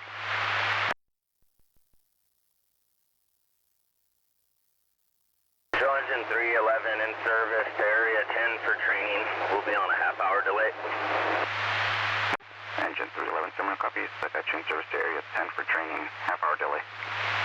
Engine 311 in service to Area 10 for training. We'll be on a half-hour delay. Engine 311, similar copies. Dispatch in service to Area 10 for training. Half-hour delay.